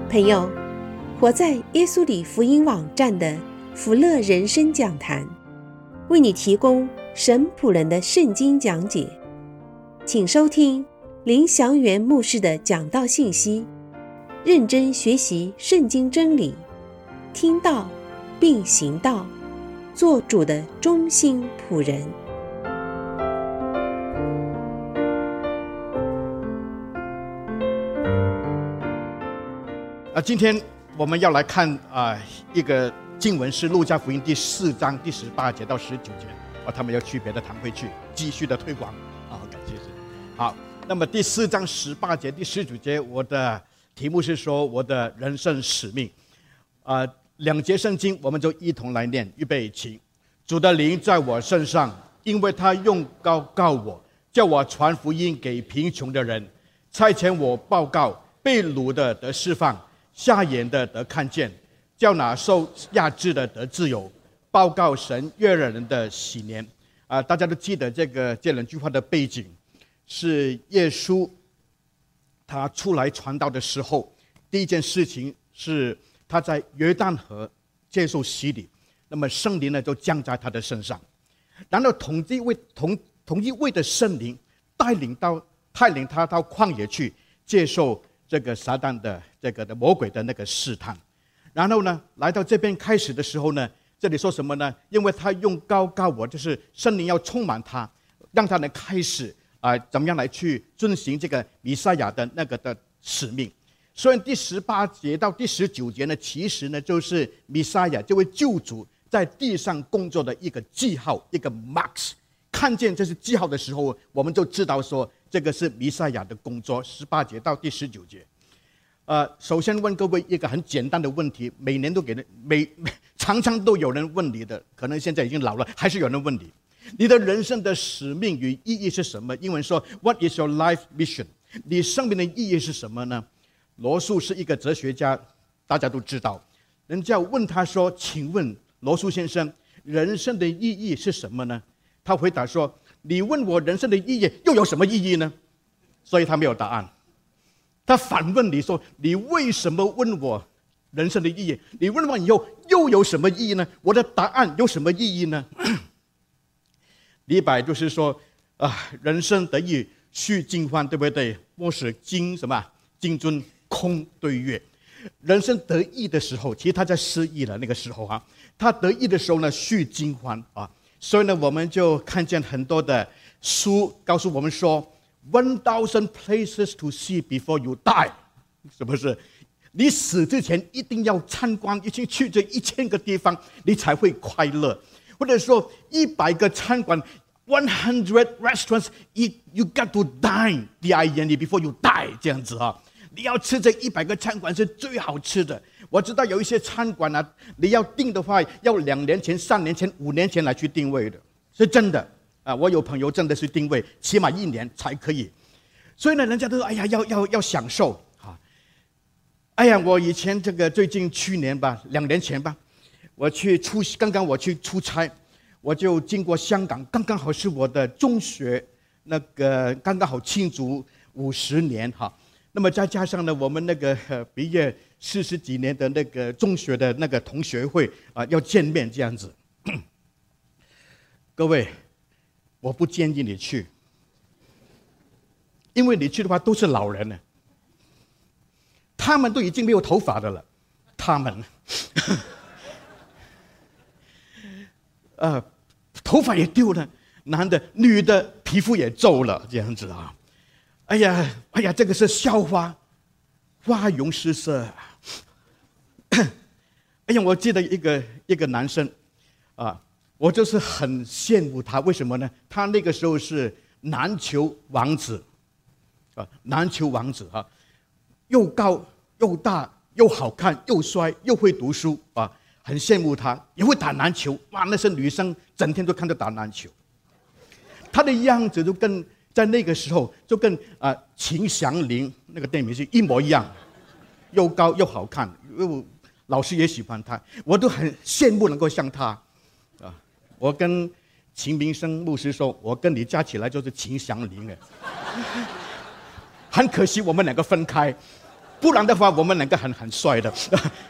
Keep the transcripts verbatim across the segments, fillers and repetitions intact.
朋友，活在耶稣里福音网站的福乐人生讲坛，为你提供神仆人的圣经讲解，请收听林祥元牧师的讲道信息，认真学习圣经真理，听道并行道，做主的忠心仆人。 啊，今天我们要来看啊、呃、一个经文是路加福音第四章第十八节到十九节啊，他们要去别的堂会去继续的推广啊，感谢神。好，那么第四章十八节第十九节，我的题目是说我的人生使命啊、呃，两节圣经我们就一同来念，预备起。主的灵在我身上，因为他用膏膏我，叫我传福音给贫穷的人，差遣我报告被掳的得释放，瞎眼的得看见，叫那受压制的得自由，报告神悦纳人的喜年。啊、呃，大家都记得这个这两句话的背景，是耶稣他出来传道的时候，第一件事情是他在约旦河接受洗礼，那么圣灵呢就降在他的身上，然后同一位同同一位的圣灵带领到带领他到旷野去接受这个撒旦的这个的魔鬼的那个试探，然后呢，来到这边开始的时候呢，这里说什么呢？因为他用膏膏我，就是圣灵要充满他，让他能开始啊、呃，怎么样来去遵行这个弥赛亚的那个的使命。所以第十八节到第十九节呢，其实呢就是弥赛亚这位救主在地上工作的一个记号，一个 marks。看见这是记号的时候，我们就知道说这个是弥赛亚的工作。十八节到第十九节，呃，首先问各位一个很简单的问题，每年都给人每常常都有人问你的，可能现在已经老了，还是有人问你，你的人生的使命与意义是什么？英文说 What is your life mission？ 你生命的意义是什么呢？罗素是一个哲学家，大家都知道。人家问他说：“请问罗素先生，人生的意义是什么呢？”他回答说：“你问我人生的意义又有什么意义呢？”所以他没有答案。他反问你说：“你为什么问我人生的意义？你问完以后又有什么意义呢？我的答案有什么意义呢？”李白就是说啊，人生得意须尽欢，对不对？莫使金什么金樽空对月。人生得意的时候，其实他在失意了那个时候啊，他得意的时候呢，须尽欢啊。所以呢，我们就看见很多的书告诉我们说 ，one thousand places to see before you die， 是不是？你死之前一定要参观，一起去这一千个地方，你才会快乐。或者说，一百个餐馆 ，one hundred restaurants， you you got to dine D I N E before you die， 这样子啊。你要吃这一百个餐馆是最好吃的。我知道有一些餐馆啊，你要订的话，要两年前、三年前、五年前来去定位的，是真的啊！我有朋友真的是定位，起码一年才可以。所以呢，人家都说：“哎呀，要要要享受啊！”哎呀，我以前这个最近去年吧，两年前吧，我去出刚刚我去出差，我就经过香港，刚刚好是我的中学那个刚刚好庆祝五十年哈。那么再加上呢，我们那个、呃、毕业四十几年的那个中学的那个同学会啊、呃，要见面这样子。各位，我不建议你去，因为你去的话都是老人了，他们都已经没有头发的了，他们，呃，头发也丢了，男的、女的皮肤也皱了，这样子啊。哎呀，哎呀，这个是笑话，花容失色。哎呀，我记得一个一个男生，啊，我就是很羡慕他，为什么呢？他那个时候是篮球王子，啊，篮球王子哈、啊，又高又大又好看又帅又会读书啊，很羡慕他，也会打篮球。哇，那些女生整天都看着打篮球，他的样子就跟。在那个时候，就跟啊、呃、秦祥林那个电影是一模一样，又高又好看，又老师也喜欢他，我都很羡慕能够像他，啊！我跟秦明生牧师说，我跟你加起来就是秦祥林哎，很可惜我们两个分开， 不然的话我们两个很很帅的。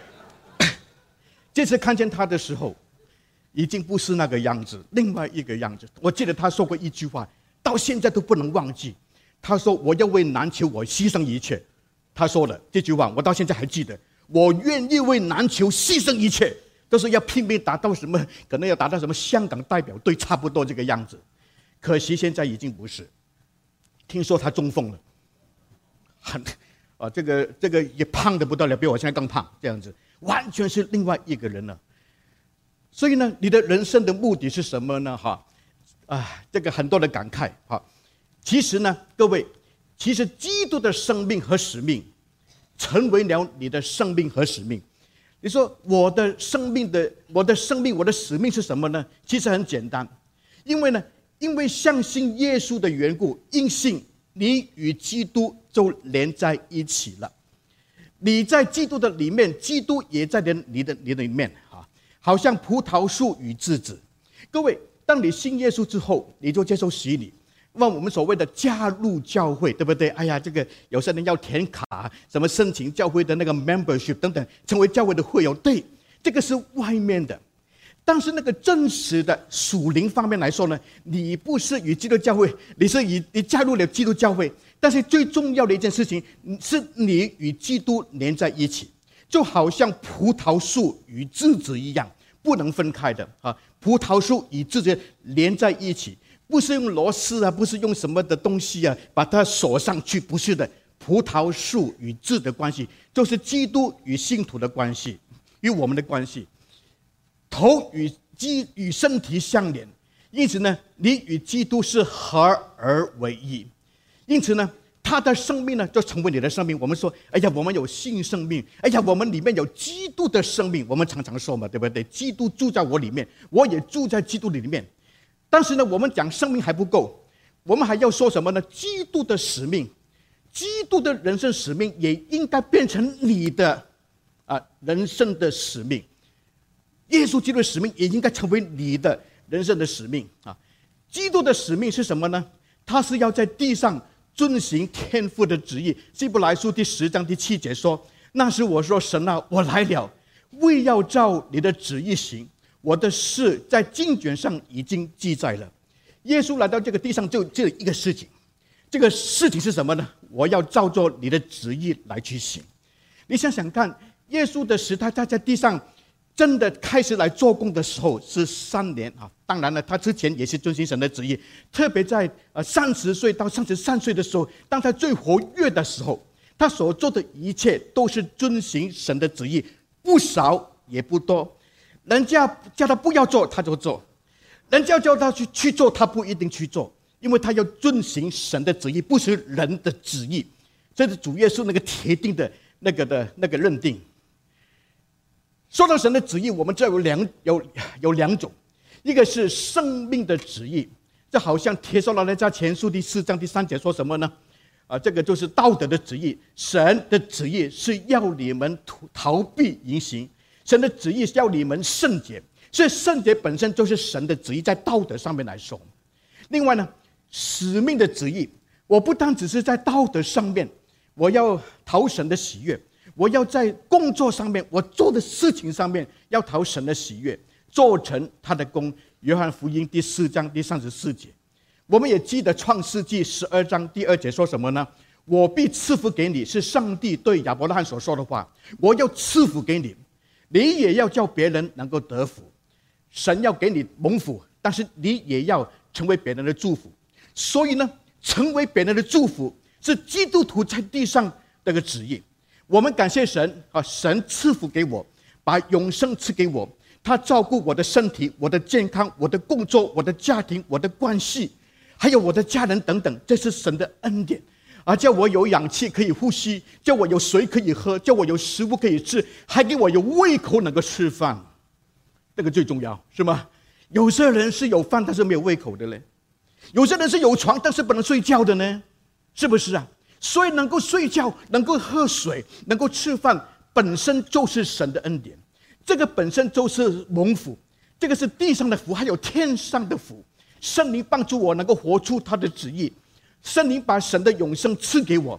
这次看见他的时候，已经不是那个样子，另外一个样子。我记得他说过一句话，到现在都不能忘记。他说：“我要为篮球，我牺牲一切。”他说了这句话，我到现在还记得。我愿意为篮球牺牲一切，都是要拼命达到什么？可能要达到什么香港代表队，差不多这个样子。可惜现在已经不是。听说他中风了，很啊，这个这个也胖得不得了，比我现在更胖，这样子，完全是另外一个人了。所以呢，你的人生的目的是什么呢？哈，啊，这个很多的感慨哈。其实呢，各位，其实基督的生命和使命，成为了你的生命和使命。你说我的生命的我的生命我的使命是什么呢？其实很简单，因为呢，因为相信耶稣的缘故，因信你与基督就连在一起了。你在基督的里面，基督也在你的你的里面啊，好像葡萄树与枝子。各位，当你信耶稣之后，你就接受洗礼。那我们所谓的加入教会，对不对？哎呀，这个有些人要填卡，什么申请教会的那个 membership 等等，成为教会的会友。对，这个是外面的。但是那个真实的属灵方面来说呢，你不是与基督教会，你是以你加入了基督教会。但是最重要的一件事情，是你与基督连在一起，就好像葡萄树与枝子一样，不能分开的啊！葡萄树与枝子连在一起。不是用螺丝啊，不是用什么的东西啊，把它锁上去，不是的。葡萄树与枝的关系，就是基督与信徒的关系，与我们的关系。头与基与身体相连，因此呢，你与基督是合而为一。因此呢，他的生命呢，就成为你的生命。我们说，哎呀，我们有新生命，哎呀，我们里面有基督的生命。我们常常说嘛，对不对？基督住在我里面，我也住在基督里面。但是呢，我们讲生命还不够，我们还要说什么呢？基督的使命，基督的人生使命也应该变成你的啊人生的使命。耶稣基督的使命也应该成为你的人生的使命啊！基督的使命是什么呢？他是要在地上遵行天父的旨意。希伯来书第十章第七节说：“那时我说，神啊，我来了，为要照你的旨意行。我的事在经卷上已经记载了。”耶稣来到这个地上就只有一个事情，这个事情是什么呢？我要照着你的旨意来去行。你想想看，耶稣的时代，他在地上真的开始来做工的时候是三年啊。当然了，他之前也是遵行神的旨意，特别在呃三十岁到三十三岁的时候，当他最活跃的时候，他所做的一切都是遵行神的旨意，不少也不多。人家叫他不要做，他就做；人家叫他去去做，他不一定去做，因为他要遵行神的旨意，不是人的旨意。这是主耶稣那个铁定的那个的那个认定。说到神的旨意，我们知道有两有有两种，一个是生命的旨意，这好像帖撒罗尼迦前书第四章第三节说什么呢？啊，这个就是道德的旨意。神的旨意是要你们逃避淫行。神的旨意是要你们圣洁，所以圣洁本身就是神的旨意，在道德上面来说。另外呢，使命的旨意，我不单只是在道德上面，我要讨神的喜悦，我要在工作上面，我做的事情上面要讨神的喜悦，做成他的功。约翰福音第四章第三十四节，我们也记得创世纪十二章第二节说什么呢？我必赐福给你，是上帝对亚伯拉罕所说的话。我要赐福给你，你也要叫别人能够得福。神要给你蒙福，但是你也要成为别人的祝福。所以呢，成为别人的祝福是基督徒在地上这个旨意。我们感谢神啊，神赐福给我，把永生赐给我，他照顾我的身体、我的健康、我的工作、我的家庭、我的关系，还有我的家人等等，这是神的恩典。啊，叫我有氧气可以呼吸，叫我有水可以喝，叫我有食物可以吃，还给我有胃口能够吃饭，这个最重要，是吗？有些人是有饭但是没有胃口的嘞，有些人是有床但是不能睡觉的呢，是不是啊？所以能够睡觉、能够喝水、能够吃饭，本身就是神的恩典，这个本身就是蒙福，这个是地上的福，还有天上的福。圣灵帮助我能够活出他的旨意。圣灵把神的永生赐给我，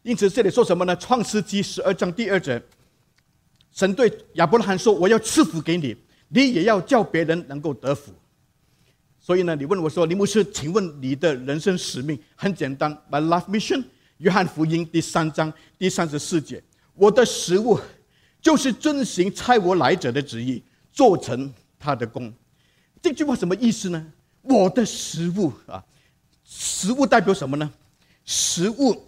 因此这里说什么呢？创世纪十二章第二节，神对亚伯拉罕说：“我要赐福给你，你也要叫别人能够得福。”所以呢，你问我说：“林牧师，请问你的人生使命？”很简单 ，My life mission， 约翰福音第三章第三十四节，我的食物就是遵行差我来者的旨意，做成他的工。这句话什么意思呢？我的食物啊，食物代表什么呢？食物，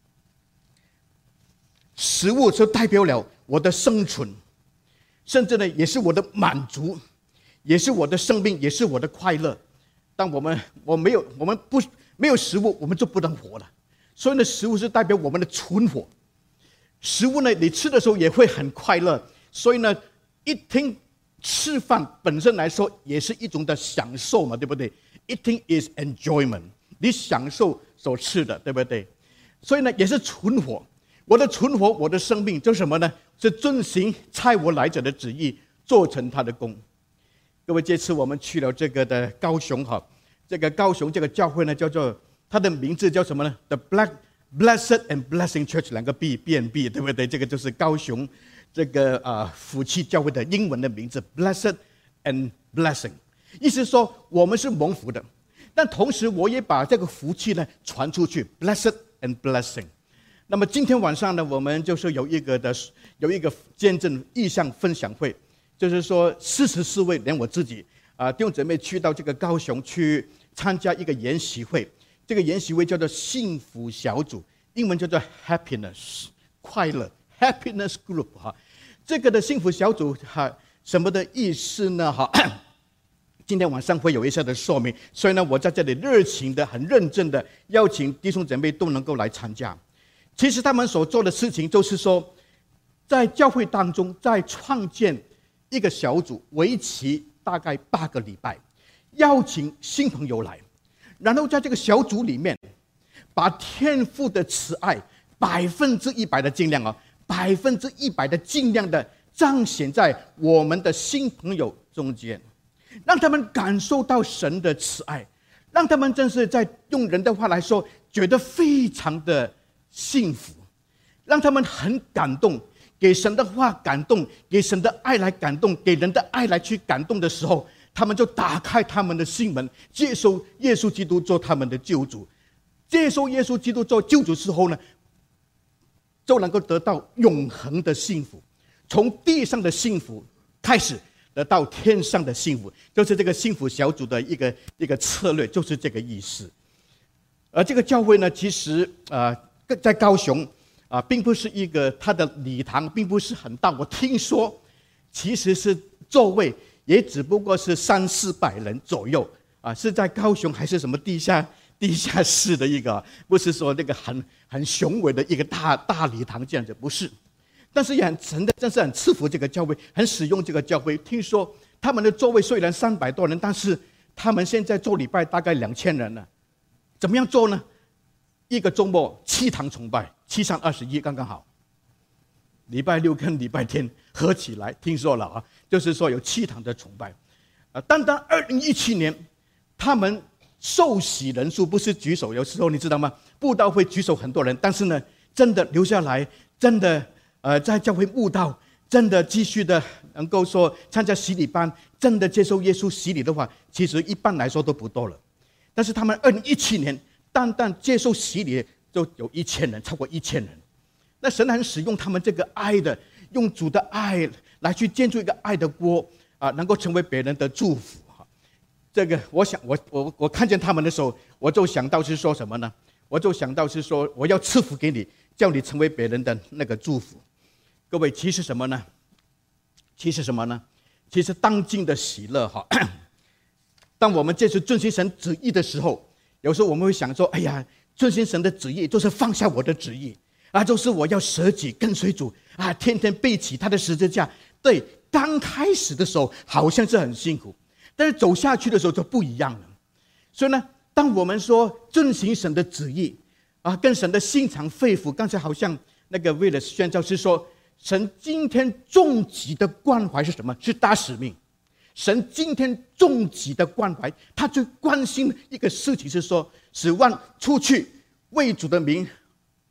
食物就代表了我的生存，甚至呢，也是我的满足，也是我的生命，也是我的快乐。当我们我没有我们不没有食物，我们就不能活了。所以呢，食物是代表我们的存活。食物呢，你吃的时候也会很快乐。所以呢，一听吃饭本身来说也是一种的享受嘛，对不对？ Eating is enjoyment， 你享受所吃的，对不对？所以呢，也是存活。我的存活，我的生命，就是什么呢？是遵行差我来者的旨意，做成他的工。各位，这次我们去了这个的高雄哈，这个高雄这个教会呢，叫做它的名字叫什么呢 ？The Black Blessed and Blessing Church， 两个 B B and B， 对不对？这个就是高雄这个啊、呃、福气教会的英文的名字 ，Blessed and Blessing， 意思是说我们是蒙福的，但同时我也把这个福气呢传出去 ，Blessed and Blessing。那么今天晚上呢，我们就是有一个的有一个见证意向分享会。就是说，四十四位，连我自己啊、呃，弟兄姊妹去到这个高雄去参加一个研习会，这个研习会叫做幸福小组，英文叫做 Happiness， 快乐 Happiness Group 哈。这个的幸福小组哈，什么的意思呢？哈，今天晚上会有一些的说明，所以呢，我在这里热情的、很认真的邀请弟兄姊妹都能够来参加。其实他们所做的事情，就是说，在教会当中，在创建一个小组，为期大概八个礼拜，邀请新朋友来，然后在这个小组里面，把天父的慈爱百分之一百的尽量啊，百分之一百的尽量的彰显在我们的新朋友中间，让他们感受到神的慈爱，让他们真是在用人的话来说，觉得非常的幸福，让他们很感动。给神的话感动，给神的爱来感动，给人的爱来去感动的时候，他们就打开他们的心门，接受耶稣基督做他们的救主。接受耶稣基督做救主之后呢，就能够得到永恒的幸福，从地上的幸福开始得到天上的幸福，就是这个幸福小组的一个一个策略，就是这个意思。而这个教会呢，其实呃在高雄。啊，并不是一个它的礼堂并不是很大，我听说其实是座位也只不过是三四百人左右啊，是在高雄还是什么地下地下室的一个，不是说那个很很雄伟的一个大大礼堂这样子，不是。但是也很神的，真是很赐福这个教会，很使用这个教会。听说他们的座位虽然三百多人，但是他们现在做礼拜大概两千人了。怎么样做呢？一个周末七堂崇拜，七三二十一刚刚好。礼拜六跟礼拜天合起来，听说了啊，就是说有七堂的崇拜。啊，单单二零一七年，他们受洗人数不是举手，有时候你知道吗？布道会举手很多人，但是呢，真的留下来，真的呃在教会布道，真的继续的能够说参加洗礼班，真的接受耶稣洗礼的话，其实一般来说都不多了。但是他们二零一七年。单单接受洗礼就有一千人，超过一千人。那神很使用他们这个爱的，用主的爱来去建筑一个爱的锅啊，能够成为别人的祝福哈。这个，我想我我我看见他们的时候，我就想到是说什么呢？我就想到是说，我要赐福给你，叫你成为别人的那个祝福。各位，其实什么呢？其实什么呢？其实当今的喜乐哈，当我们接受遵行神旨意的时候。有时候我们会想说：“哎呀，遵行神的旨意就是放下我的旨意啊，就是我要舍己跟随主啊，天天背起他的十字架。”对，刚开始的时候好像是很辛苦，但是走下去的时候就不一样了。所以呢，当我们说遵行神的旨意啊，跟神的心肠肺腑，刚才好像那个为了宣教是说，神今天终极的关怀是什么？是大使命。神今天终极的关怀，他最关心的一个事情是说，使万出去为主的名啊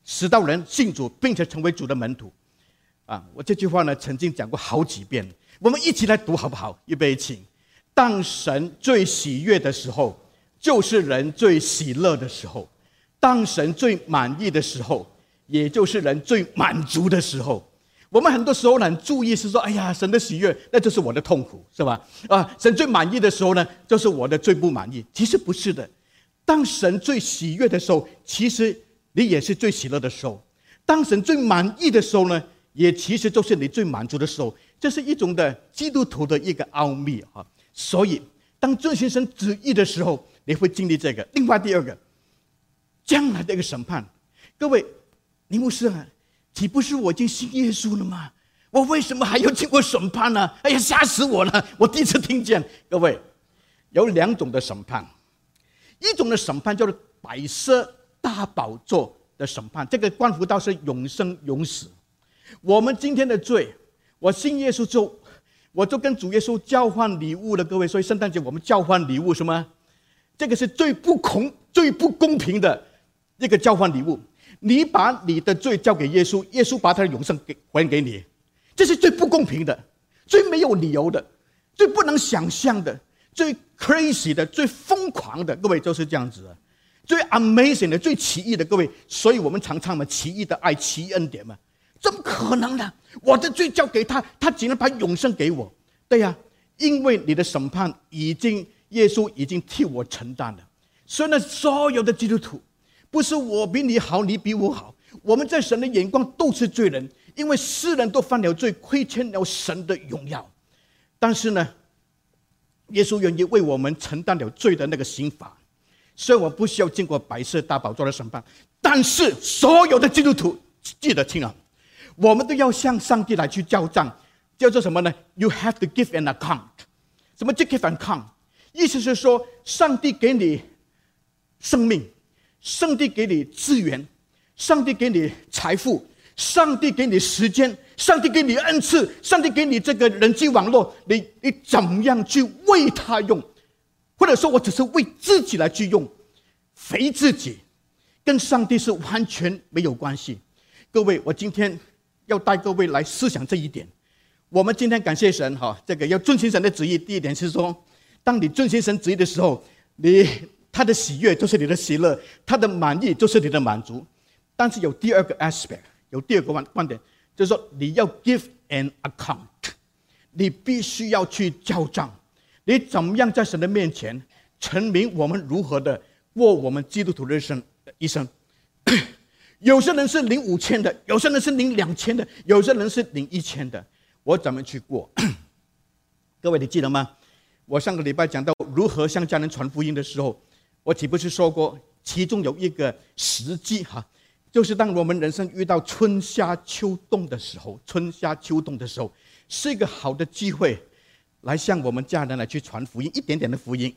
使到人信主，并且成为主的门徒。啊，我这句话呢，曾经讲过好几遍，我们一起来读好不好？预备，请。当神最喜悦的时候，就是人最喜乐的时候；当神最满意的时候，也就是人最满足的时候。我们很多时候很注意是说，哎呀，神的喜悦，那就是我的痛苦，是吧？啊，神最满意的时候呢，就是我的最不满意。其实不是的，当神最喜悦的时候，其实你也是最喜乐的时候；当神最满意的时候呢，也其实就是你最满足的时候。这是一种的基督徒的一个奥秘啊。所以，当遵行神旨意的时候，你会经历这个。另外第二个，将来的一个审判。各位，尼牧师啊，岂不是我已经信耶稣了吗？我为什么还要经过审判呢？哎呀，吓死我了！我第一次听见。各位，有两种的审判，一种的审判叫做白色大宝座的审判，这个关乎到是永生永死。我们今天的罪，我信耶稣之后，我就跟主耶稣交换礼物了。各位，所以圣诞节我们交换礼物什么？这个是最不公、最不公平的一个交换礼物。你把你的罪交给耶稣，耶稣把他的永生给还给你，这是最不公平的，最没有理由的，最不能想象的，最 crazy 的，最疯狂的。各位就是这样子的，最 amazing 的，最奇异的。各位，所以我们常唱嘛，奇异的爱，奇异恩典嘛。怎么可能呢？我的罪交给他，他竟然把永生给我。对呀、啊，因为你的审判已经，耶稣已经替我承担了。所以呢，所有的基督徒，不是我比你好，你比我好，我们在神的眼光都是罪人，因为世人都犯了罪，亏欠了神的荣耀。但是呢，耶稣愿意为我们承担了罪的那个刑罚，所以我不需要经过白色大宝座的审判。但是所有的基督徒，记得听啊，我们都要向上帝来去交账，叫做什么呢？ You have to give an account。 什么叫 give an account？ 意思是说，上帝给你生命，上帝给你资源，上帝给你财富，上帝给你时间，上帝给你恩赐，上帝给你这个人际网络，你你怎么样去为他用？或者说我只是为自己来去用，肥自己，跟上帝是完全没有关系。各位，我今天要带各位来思想这一点。我们今天感谢神哈，这个要遵行神的旨意。第一点是说，当你遵行神旨意的时候，你他的喜悦就是你的喜乐，他的满意就是你的满足。但是有第二个 aspect， 有第二个观点，就是说你要 give an account， 你必须要去交账。你怎么样在神的面前陈明我们如何的过我们基督徒的一生？有些人是领五千的，有些人是领两千的，有些人是领一千的。我怎么去过？各位，你记得吗？我上个礼拜讲到如何向家人传福音的时候，我岂不是说过，其中有一个时机哈，就是当我们人生遇到春夏秋冬的时候，春夏秋冬的时候，是一个好的机会，来向我们家人来去传福音，一点点的福音。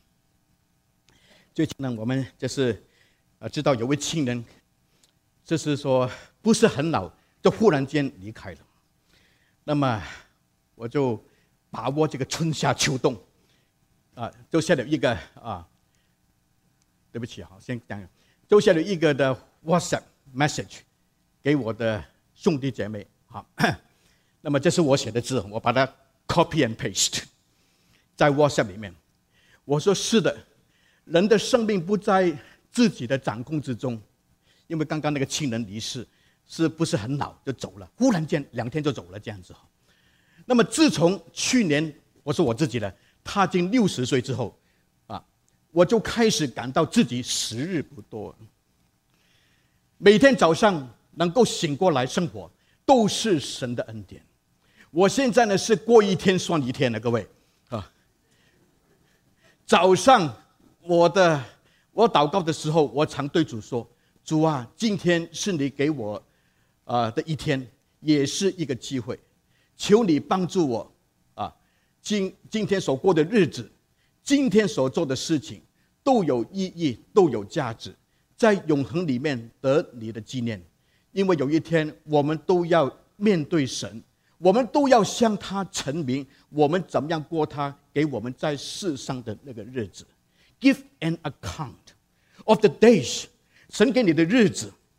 最近呢，我们就是呃知道有位亲人，就是说不是很老，就忽然间离开了。那么我就把握这个春夏秋冬，啊，就写了一个啊，对不起，好，先讲，就写了一个的 WhatsApp message 给我的兄弟姐妹，好，那么这是我写的字，我把它 copy and paste 在 WhatsApp 里面。我说是的，人的生命不在自己的掌控之中，因为刚刚那个亲人离世。是不是很老就走了？忽然间两天就走了，这样子。那么自从去年我说我自己的踏进六十岁之后，啊，我就开始感到自己时日不多。每天早上能够醒过来生活，都是神的恩典。我现在呢是过一天算一天了，各位啊。早上我的我祷告的时候，我常对主说：“主啊，今天是你给我。”啊的一天，也是一个机会，求你帮助我啊！今今天所过的日子，今天所做的事情，都有意义，都有价值，在永恒里面得你的纪念。因为有一天，我们都要面对神，我们都要向他陈明，我们怎么样过他给我们在世上的那个日子。Give an account of the days， 神给你的日子。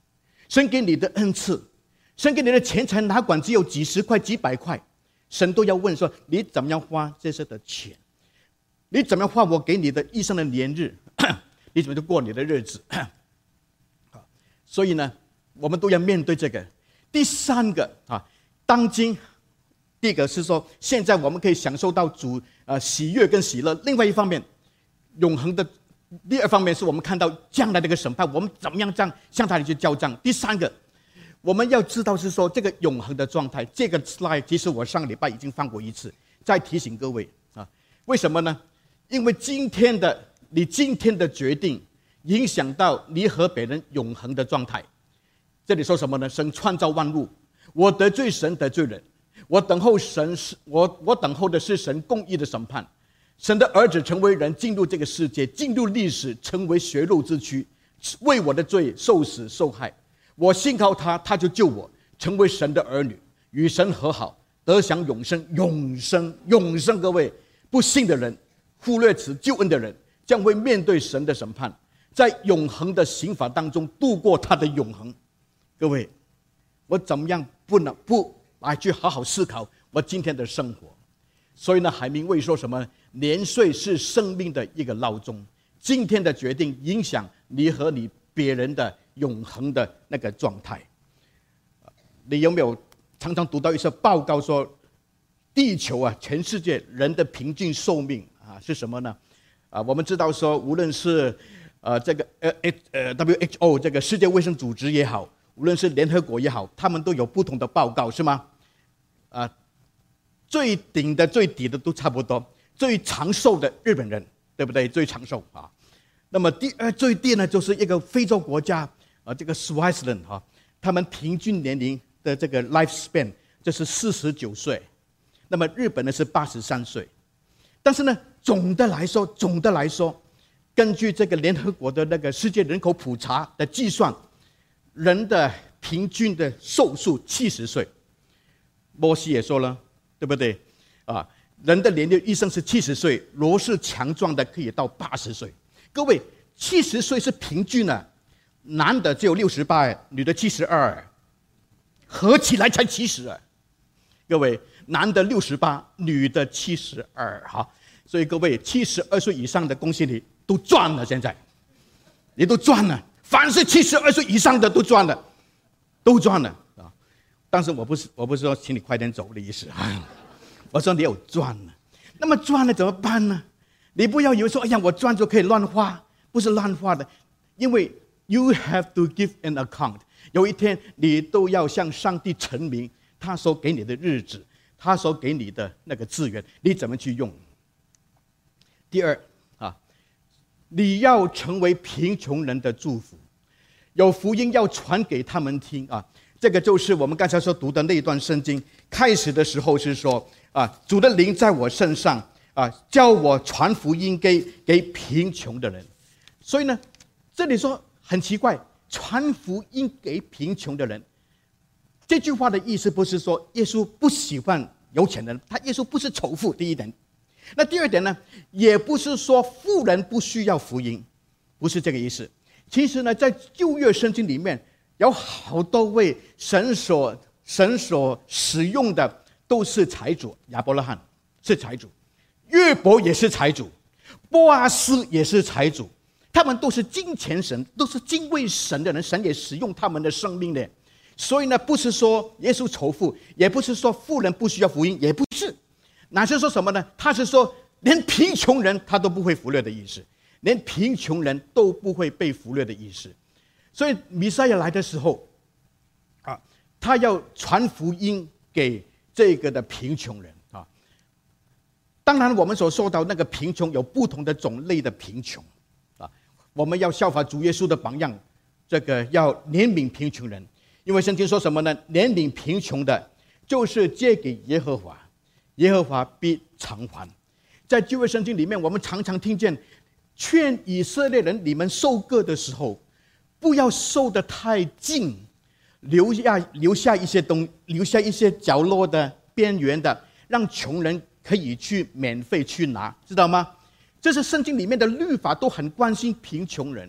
神给你的恩赐，神给你的钱财哪管只有几十块几百块，神都要问说你怎么样花这些的钱，你怎么样花我给你的一生的年日，你怎么就过你的日子。所以呢我们都要面对这个。第三个啊，当今第一个是说现在我们可以享受到主呃喜悦跟喜乐，另外一方面永恒的，第二方面是我们看到将来的一个审判，我们怎么样这样向他里去交账。第三个我们要知道是说这个永恒的状态，这个 slide 其实我上个礼拜已经放过一次，再提醒各位啊，为什么呢？因为今天的你今天的决定影响到你和别人永恒的状态。这里说什么呢？神创造万物，我得罪神得罪人，我等候神是我我等候的是神公义的审判。神的儿子成为人，进入这个世界，进入历史，成为血肉之躯，为我的罪受死受害。我信靠他，他就救我，成为神的儿女，与神和好，得享永生。永生，永生！各位，不信的人，忽略此救恩的人，将会面对神的审判，在永恒的刑罚当中度过他的永恒。各位，我怎么样不能不来去好好思考我今天的生活？所以呢，海明威说什么？年岁是生命的一个闹钟，今天的决定影响你和你别人的永恒的那个状态。你有没有常常读到一些报告说，地球啊，全世界人的平均寿命啊是什么呢？啊，我们知道说，无论是呃这个呃呃 W H O 这个世界卫生组织也好，无论是联合国也好，他们都有不同的报告，是吗？啊，最顶的、最底的都差不多。最长寿的日本人，对不对？最长寿啊。那么第二最低呢，就是一个非洲国家啊，这个 Switzerland 哈，他们平均年龄的这个 lifespan 就是四十九岁。那么日本呢是八十三岁。但是呢，总的来说，总的来说，根据这个联合国的那个世界人口普查的计算，人的平均的寿数七十岁。摩西也说了，对不对？啊。人的年龄一生是七十岁，若是强壮的可以到八十岁。各位，七十岁是平均啊，男的只有六十八，女的七十二，合起来才七十啊。各位，男的六十八，女的七十二，好，所以各位七十二岁以上的，恭喜你都赚了，现在你都赚了，凡是七十二岁以上的都赚了，都赚了啊。但是我不是我不是说请你快点走的意思啊。我说你有赚了，那么赚了怎么办呢？你不要以为说，哎呀，我赚就可以乱花，不是乱花的，因为 you have to give an account。有一天你都要向上帝陈明，他所给你的日子，他所给你的那个资源，你怎么去用？第二啊，你要成为贫穷人的祝福，有福音要传给他们听啊。这个就是我们刚才所读的那一段圣经，开始的时候是说。啊，主的灵在我身上啊，叫我传福音给给贫穷的人。所以呢，这里说很奇怪，传福音给贫穷的人，这句话的意思不是说耶稣不喜欢有钱人，他耶稣不是仇富。第一点，那第二点呢，也不是说富人不需要福音，不是这个意思。其实呢，在旧约圣经里面有好多位神所神所使用的。都是财主，亚伯拉罕是财主，约伯也是财主，波阿斯也是财主，他们都是金钱神，都是敬畏神的人，神也使用他们的生命的。所以呢，不是说耶稣仇富，也不是说富人不需要福音，也不是，乃是说什么呢？他是说连贫穷人他都不会忽略的意思，连贫穷人都不会被忽略的意思。所以弥赛亚来的时候啊，他要传福音给这个的贫穷人啊，当然我们所说到那个贫穷有不同的种类的贫穷啊，我们要效法主耶稣的榜样，这个要怜悯贫穷人，因为圣经说什么呢？怜悯贫穷的，就是借给耶和华，耶和华必偿还。在旧约圣经里面，我们常常听见劝以色列人，你们收割的时候，不要收得太近。留下留下一些东，留下一些角落的边缘的，让穷人可以去免费去拿，知道吗？这是圣经里面的律法，都很关心贫穷人的。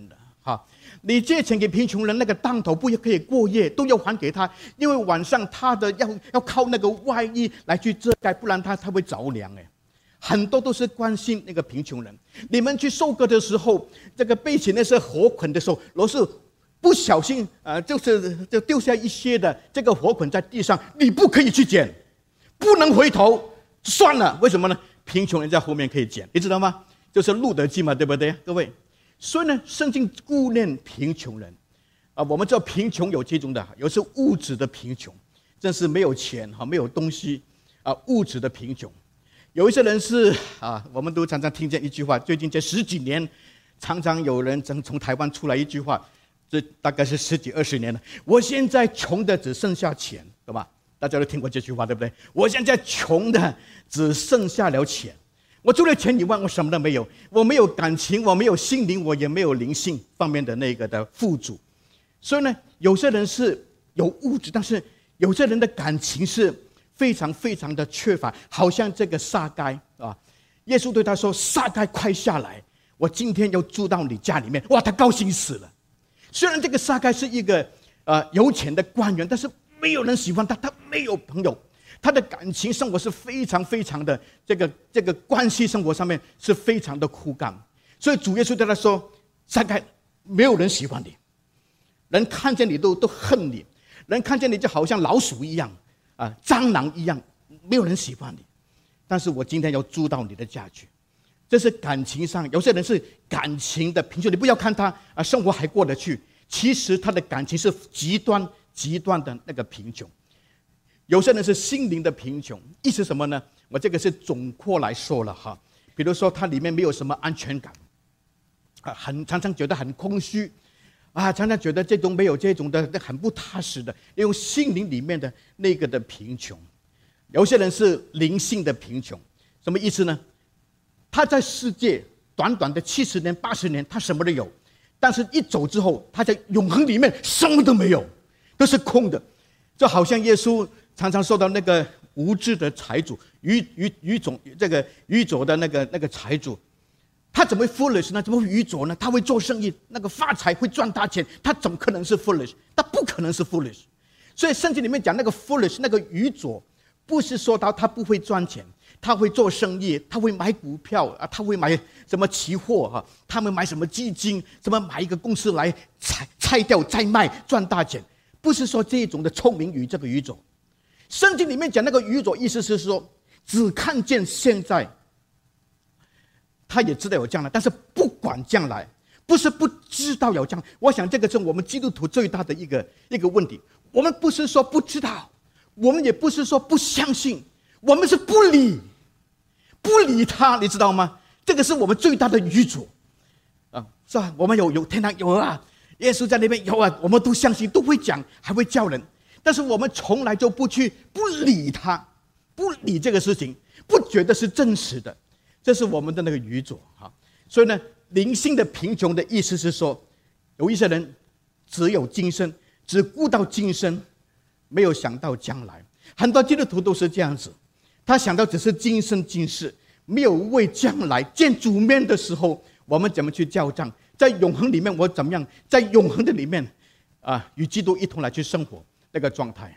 哈。你借钱给贫穷人，那个当头不可以过夜，都要还给他，因为晚上他的要要靠那个外衣来去遮盖，不然他他会着凉哎。很多都是关心那个贫穷人。你们去收割的时候，这个背起那些禾捆的时候，若是不小心呃，就是就丢下一些的这个禾捆在地上，你不可以去捡，不能回头，算了。为什么呢？贫穷人在后面可以捡，你知道吗？就是路得记嘛，对不对，各位？所以呢，圣经顾念贫穷人啊。我们知道贫穷有这种的，有是物质的贫穷，真是没有钱哈，没有东西啊，物质的贫穷。有一些人是啊，我们都常常听见一句话，最近这十几年，常常有人从从台湾出来一句话，这大概是十几二十年了。我现在穷的只剩下钱，对吧？大家都听过这句话，对不对？我现在穷的只剩下了钱。我除了钱以外，我什么都没有。我没有感情，我没有心灵，我也没有灵性方面的那个的富足。所以呢，有些人是有物质，但是有些人的感情是非常非常的缺乏。好像这个撒该啊，耶稣对他说：“撒该，快下来，我今天要住到你家里面。”哇，他高兴死了。虽然这个撒该是一个呃有钱的官员，但是没有人喜欢他，他没有朋友。他的感情生活是非常非常的这个这个关系生活上面是非常的枯干，所以主耶稣对他说：“撒该，没有人喜欢你，人看见你都都恨你，人看见你就好像老鼠一样啊，蟑螂一样，没有人喜欢你。但是我今天要住到你的家去。”这是感情上，有些人是感情的贫穷，你不要看他啊，生活还过得去，其实他的感情是极端极端的那个贫穷。有些人是心灵的贫穷，意思什么呢？我这个是总括来说了哈。比如说，他里面没有什么安全感，啊，很常常觉得很空虚，啊，常常觉得这种没有这种的很不踏实的，用心灵里面的那个的贫穷。有些人是灵性的贫穷，什么意思呢？他在世界短短的七十年、八十年，他什么都有，但是一走之后，他在永恒里面什么都没有，都是空的，就好像耶稣常常说到那个无知的财主，愚愚愚种这个愚拙的那个那个财主，他怎么会 foolish 呢？怎么会愚拙呢？他会做生意，那个发财会赚大钱，他怎么可能是 foolish？ 他不可能是 foolish。所以圣经里面讲那个 foolish， 那个愚拙，不是说到他不会赚钱，他会做生意，他会买股票啊，他会买什么期货哈、啊，他们买什么基金，什么买一个公司来拆拆掉再卖赚大钱，不是说这种的聪明与这个愚拙。圣经里面讲那个愚拙，意思是说只看见现在，他也知道有将来，但是不管将来，不是不知道有将来。我想这个是我们基督徒最大的一个一个问题。我们不是说不知道，我们也不是说不相信，我们是不理，不理他，你知道吗？这个是我们最大的愚拙啊！是吧？我们有有天堂有啊，耶稣在那边有啊，我们都相信，都会讲，还会叫人。但是我们从来就不去不理他，不理这个事情，不觉得是真实的，这是我们的那个愚拙哈。所以呢，灵性的贫穷的意思是说，有一些人只有今生，只顾到今生，没有想到将来。很多基督徒都是这样子，他想到只是今生今世，没有为将来见主面的时候，我们怎么去交账？在永恒里面，我怎么样在永恒的里面啊，与基督一同来去生活？那个状态。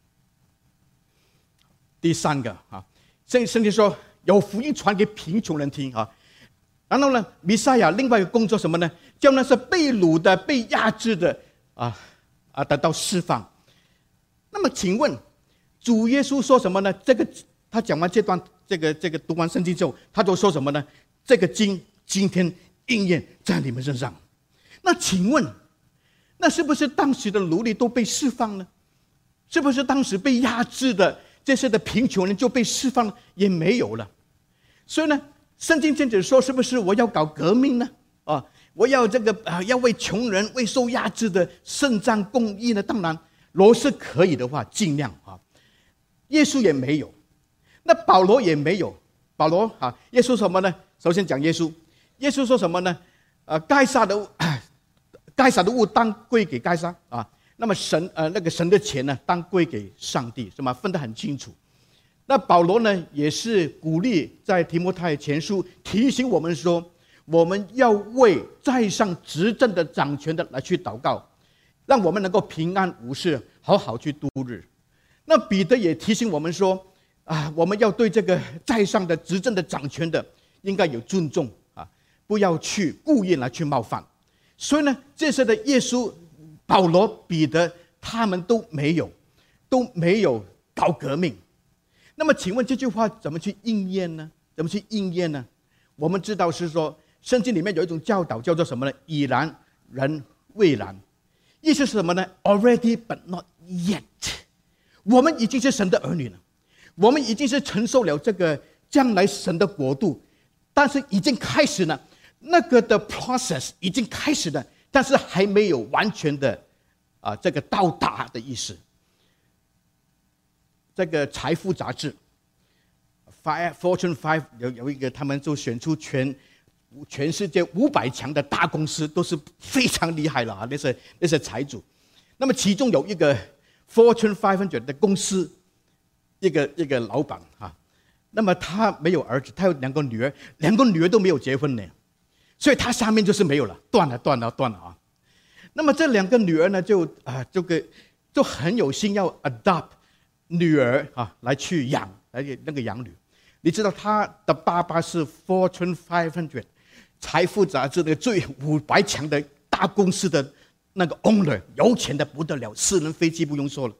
第三个啊，圣圣经说有福音传给贫穷人听啊。然后呢，弥赛亚另外一个工作什么呢？叫那是被掳的、被压制的啊啊得到释放。那么请问，主耶稣说什么呢？这个他讲完这段这个这个读完圣经之后，他就说什么呢？这个经今天应验在你们身上。那请问，那是不是当时的奴隶都被释放呢？是不是当时被压制的这些的贫穷人就被释放了？也没有了。所以呢，圣经这里说，是不是我要搞革命呢？啊，我要这个啊，要为穷人、为受压制的伸张公义呢？当然，若是可以的话，尽量啊。耶稣也没有，那保罗也没有。保罗啊，耶稣什么呢？首先讲耶稣，耶稣说什么呢？呃，该撒的该撒的物当归给该撒啊。那么神呃那个神的钱呢，当归给上帝，是吗？分得很清楚。那保罗呢，也是鼓励在提摩太前书提醒我们说， 我们要为在上执政的掌权的来去祷告，让我们能够平安无事，好好去度日。那彼得也提醒我们说啊，我们要对这个在上的执政的掌权的应该有尊重啊，不要去故意来去冒犯。所以呢，这些的耶稣、保罗、彼得他们都没有都没有搞革命。那么请问这句话怎么去应验呢？怎么去应验呢？我们知道是说圣经里面有一种教导叫做什么呢？已然人未然。意思是什么呢？ Already but not yet。 我们已经是神的儿女了，我们已经是承受了这个将来神的国度，但是已经开始了，那个的 process 已经开始了，但是还没有完全的啊这个到达的意思。这个财富杂志 Fortune 五 有有一个，他们就选出全全世界五百强的大公司，都是非常厉害了啊，那些那些财主。那么其中有一个 Fortune 五百的公司，一个一个老板啊，那么他没有儿子，他有两个女儿，两个女儿都没有结婚呢，所以他下面就是没有了，断了断了断了啊。那么这两个女儿呢，就啊这个就很有心要 adopt 女儿啊来去养，来那个养女。你知道他的爸爸是 Fortune 五百财富杂志那个最五百强的大公司的那个 owner， 有钱的不得了，私人飞机不用说了。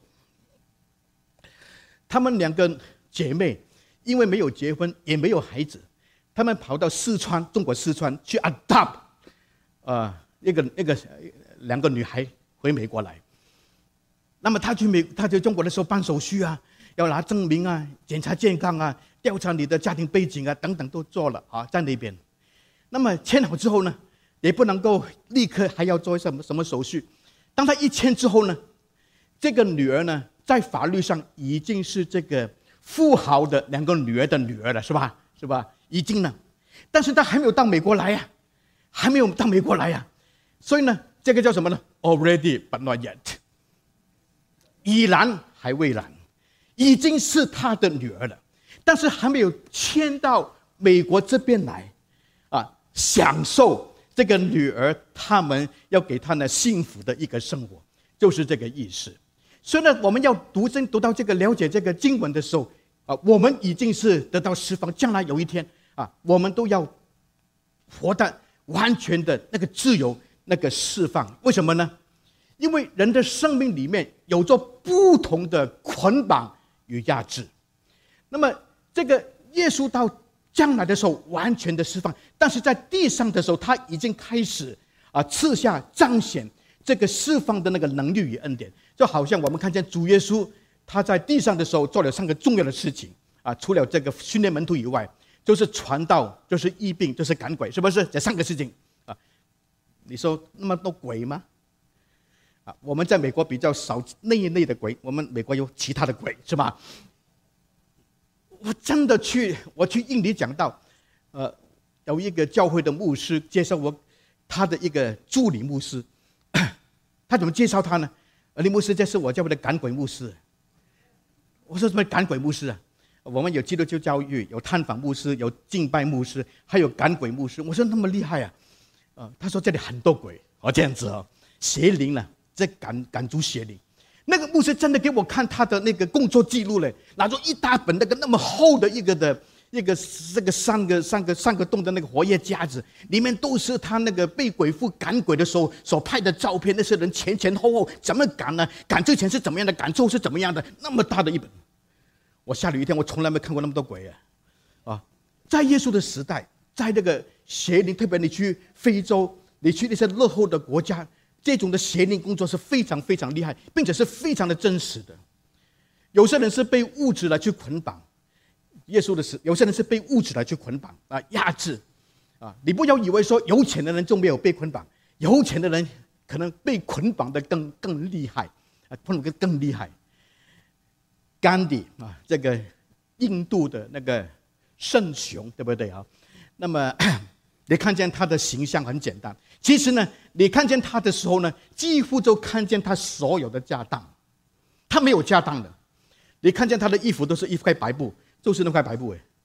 他们两个姐妹因为没有结婚，也没有孩子，他们跑到四川，中国四川去 adopt 呃一个那个两个女孩回美国来。那么他去美，他去中国的时候办手续啊，要拿证明啊，检查健康啊，调查你的家庭背景啊，等等都做了啊，在那边。那么签好之后呢，也不能够立刻还要做什么什么手续。当他一签之后呢，这个女儿呢，在法律上已经是这个富豪的两个女儿的女儿了，是吧？是吧？已经了，但是他还没有到美国来呀、啊，还没有到美国来呀、啊，所以呢，这个叫什么呢 ？Already but not yet。已然还未然，已经是他的女儿了，但是还没有迁到美国这边来，啊，享受这个女儿他们要给她呢幸福的一个生活，就是这个意思。所以呢，我们要读经读到这个了解这个经文的时候，啊，我们已经是得到释放，将来有一天啊，我们都要活得完全的那个自由，那个释放。为什么呢？因为人的生命里面有着不同的捆绑与压制，那么这个耶稣到将来的时候完全的释放，但是在地上的时候他已经开始啊赐下彰显这个释放的那个能力与恩典，就好像我们看见主耶稣他在地上的时候做了三个重要的事情啊，除了这个训练门徒以外，就是传道，就是医病，就是赶鬼，是不是？这三个事情啊，你说那么多鬼吗？啊，我们在美国比较少那一类的鬼，我们美国有其他的鬼，是吧？我真的去，我去印尼讲道，呃，有一个教会的牧师介绍我，他的一个助理牧师，他怎么介绍他呢？李牧师，这是我教会的赶鬼牧师。我说什么赶鬼牧师啊？我们有基督教教育，有探访牧师，有敬拜牧师，还有赶鬼牧师。我说那么厉害啊？呃，他说这里很多鬼，哦这样子哦，邪灵呢、啊？在赶赶逐邪灵，那个牧师真的给我看他的那个工作记录嘞，拿着一大本那个那么厚的一个的一个这个三个三个三个洞的那个活页夹子，里面都是他那个被鬼附赶鬼的时候所拍的照片，那些人前前后后怎么赶呢？赶之前是怎么样的，赶之后是怎么样的？那么大的一本，我吓了一跳，我从来没看过那么多鬼啊！啊，在耶稣的时代，在那个邪灵，特别你去非洲，你去那些落后的国家。这种的邪灵工作是非常非常厉害，并且是非常的真实的。有些人是被物质来去捆绑，耶稣的时，有些人是被物质来去捆绑啊，压制啊。你不要以为说有钱的人就没有被捆绑，有钱的人可能被捆绑的更更厉害啊，捆绑的更厉害。甘地啊，这个印度的那个圣雄，对不对啊？那么你看见他的形象很简单，其实呢，你看见他的时候呢，几乎就看见他所有的家当，他没有家当的。你看见他的衣服都是一块白布，就是那块白布哎，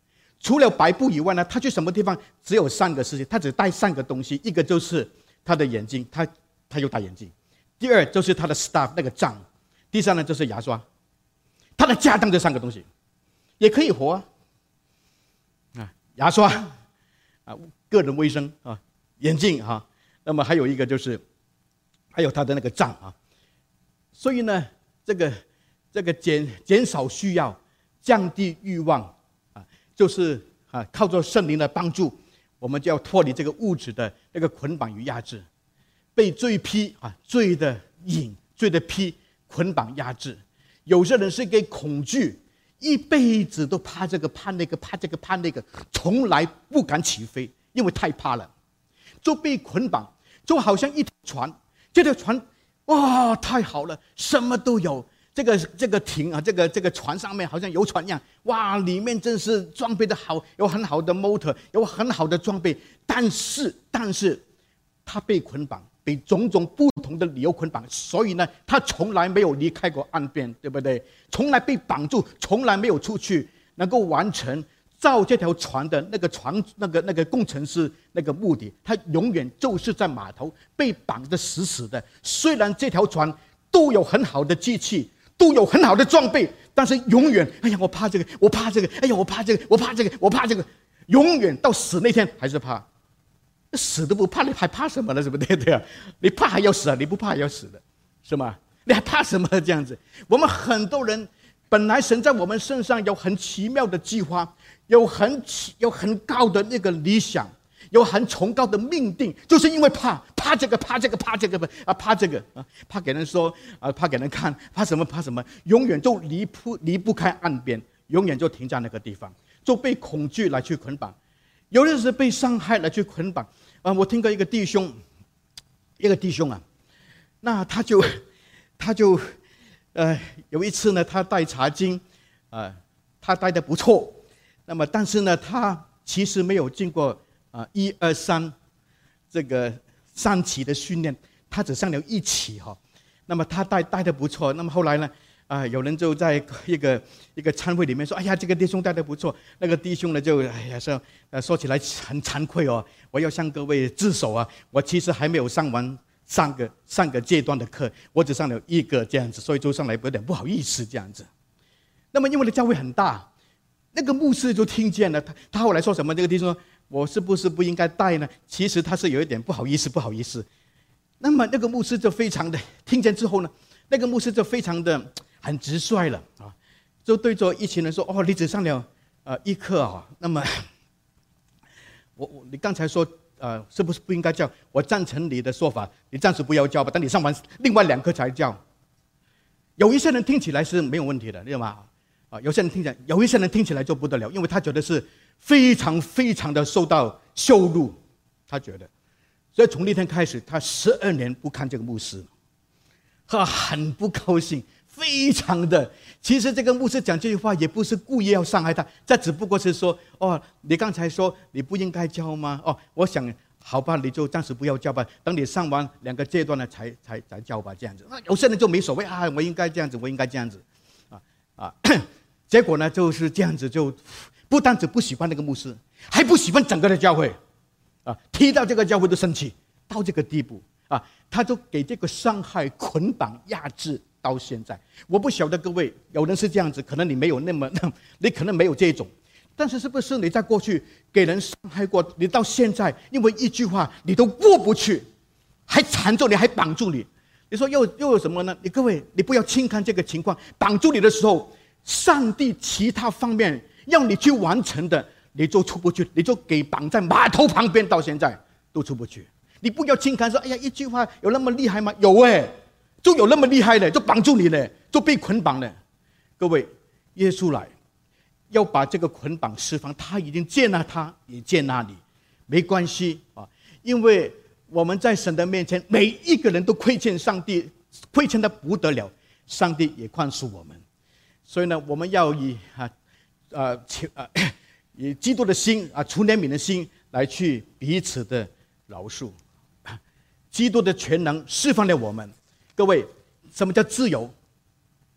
除了白布以外呢，他去什么地方只有三个事情，他只带三个东西，一个就是他的眼睛，他他又戴眼镜；第二就是他的 staff 那个杖；第三呢就是牙刷。他的家当这三个东西，也可以活啊，啊，牙刷啊，个人卫生啊，眼镜哈、啊，那么还有一个就是，还有他的那个杖啊。所以呢，这个这个减减少需要，降低欲望啊，就是啊，靠着圣灵的帮助，我们就要脱离这个物质的那个捆绑与压制，被罪批啊，罪的瘾、罪的批捆绑压制。有些人是给恐惧，一辈子都怕这个怕那个怕这个怕那个，从来不敢起飞，因为太怕了，就被捆绑，就好像一条船，这条船哇太好了，什么都有。这个这个艇啊，这个这个船上面好像游船一样，哇，里面真是装备的好，有很好的 motor， 有很好的装备，但是但是他被捆绑，被种种不同的理由捆绑，所以呢，他从来没有离开过岸边，对不对？从来被绑住，从来没有出去，能够完成造这条船的那个船那个那个工程师那个目的，他永远就是在码头被绑得死死的。虽然这条船都有很好的机器，都有很好的装备，但是永远，哎呀，我怕这个，我怕这个，哎呀，我怕这个，我怕这个，我怕这个，永远到死那天还是怕。死都不怕，你还怕什么呢？是不对对啊？你怕还要死啊？你不怕还要死的，是吗？你还怕什么这样子？我们很多人本来神在我们身上有很奇妙的计划，有很有很高的那个理想，有很崇高的命定，就是因为怕怕这个怕这个怕这个啊怕这个啊怕给人说啊怕给人看，怕什么怕什么，永远就离不离不开岸边，永远就停在那个地方，就被恐惧来去捆绑。有的是被伤害来去捆绑啊！我听过一个弟兄，一个弟兄啊，那他就他就呃有一次呢，他带茶经啊、呃，他带的不错，那么但是呢，他其实没有经过啊一二三这个三期的训练，他只上了一期哈、哦。那么他带带的不错，那么后来呢？啊、呃，有人就在一个一个参会里面说：“哎呀，这个弟兄带的不错。”那个弟兄呢，就哎呀说，呃，说起来很惭愧哦，我要向各位自首啊，我其实还没有上完三个三个阶段的课，我只上了一个这样子，所以就上来有点不好意思这样子。那么因为的教会很大，那个牧师就听见了，他他后来说什么？这个弟兄说：“我是不是不应该带呢？”其实他是有一点不好意思，不好意思。那么那个牧师就非常的听见之后呢，那个牧师就非常的。很直率了啊，就对着一群人说：“哦，你只上了呃一课啊，那么我我你刚才说呃是不是不应该教？我赞成你的说法，你暂时不要教吧，等你上完另外两课才教。”有一些人听起来是没有问题的，对吗？啊，有些人听起来，有一些人听起来就不得了，因为他觉得是非常非常的受到羞辱，他觉得，所以从那天开始，他十二年不看这个牧师，他很不高兴。非常的，其实这个牧师讲这句话也不是故意要伤害他，这只不过是说，哦，你刚才说你不应该教吗？哦，我想好吧，你就暂时不要教吧，等你上完两个阶段了才才才教吧，这样子。有些人就没所谓啊，我应该这样子，我应该这样子，啊啊，结果呢就是这样子，就不单只不喜欢那个牧师，还不喜欢整个的教会，啊，提到这个教会都生气，到这个地步啊，他就给这个伤害捆绑压制。到现在，我不晓得各位，有人是这样子，可能你没有那么，你可能没有这种，但是是不是你在过去给人伤害过，你到现在因为一句话你都过不去，还缠住你，还绑住你，你说又又有什么呢？你各位，你不要轻看这个情况，绑住你的时候，上帝其他方面要你去完成的，你就出不去，你就给绑在码头旁边，到现在都出不去。你不要轻看说，哎呀，一句话有那么厉害吗？有哎。就有那么厉害的，就绑住你了，就被捆绑了。各位，耶稣来要把这个捆绑释放，他已经接纳他，也接纳你，没关系啊，因为我们在神的面前，每一个人都亏欠上帝，亏欠的不得了，上帝也宽恕我们。所以呢，我们要以啊呃啊以基督的心啊，出怜悯的心来去彼此的饶恕。基督的全能释放了我们。各位，什么叫自由？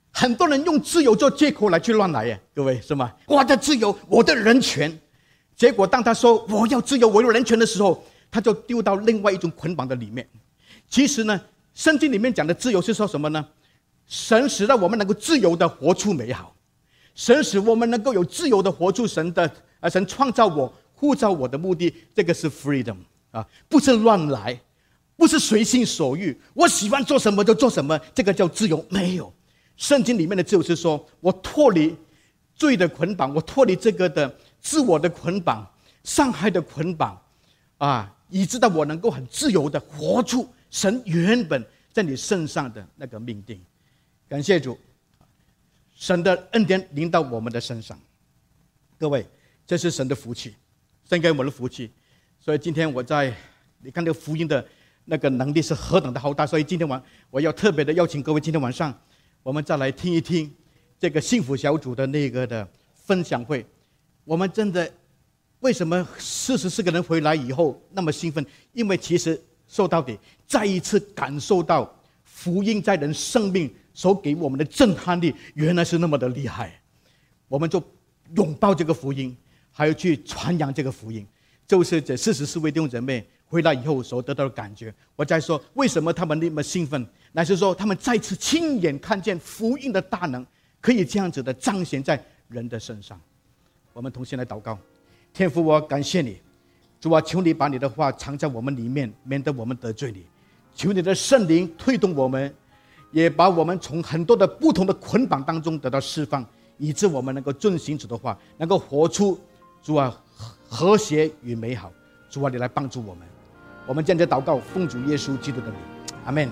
很多人用自由做借口来去乱来耶，各位是吗？我的自由，我的人权。结果当他说我要自由，我有人权的时候，他就丢到另外一种捆绑的里面。其实呢，圣经里面讲的自由是说什么呢？神使让我们能够自由的活出美好，神使我们能够有自由的活出神的啊，神创造我、呼召我的目的，这个是 freedom 啊，不是乱来，不是随心所欲，我喜欢做什么就做什么，这个叫自由。没有，圣经里面的自由是说，我脱离罪的捆绑，我脱离这个的自我的捆绑、伤害的捆绑啊，以致到我能够很自由的活出神原本在你身上的那个命定。感谢主，神的恩典临到我们的身上。各位，这是神的福气，神给我们的福气。所以今天我在你看这个福音的那个能力是何等的浩大，所以今天晚我要特别的邀请各位，今天晚上我们再来听一听这个幸福小组的那个的分享会。我们真的为什么四十四个人回来以后那么兴奋？因为其实说到底，再一次感受到福音在人生命所给我们的震撼力原来是那么的厉害，我们就拥抱这个福音，还要去传扬这个福音。就是这四十四位弟兄姐妹回来以后所得到的感觉。我在说为什么他们那么兴奋，乃是说他们再次亲眼看见福音的大能可以这样子的彰显在人的身上。我们同心来祷告。天父，我感谢你，主啊，求你把你的话藏在我们里面，免得我们得罪你。求你的圣灵推动我们，也把我们从很多的不同的捆绑当中得到释放，以致我们能够遵行主的话，能够活出主啊和谐与美好。主啊，你来帮助我们。我们这样的祷告，奉主耶稣基督的名，阿们。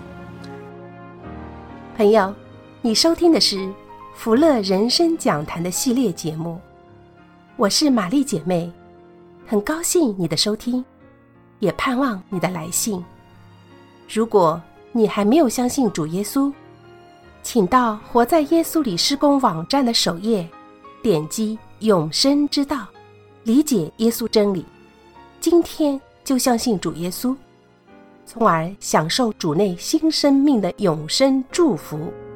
朋友，你收听的是福乐人生讲坛的系列节目，我是玛丽姐妹，很高兴你的收听，也盼望你的来信。如果你还没有相信主耶稣，请到活在耶稣里施工网站的首页，点击永生之道，理解耶稣真理，今天就相信主耶稣，从而享受主内新生命的永生祝福。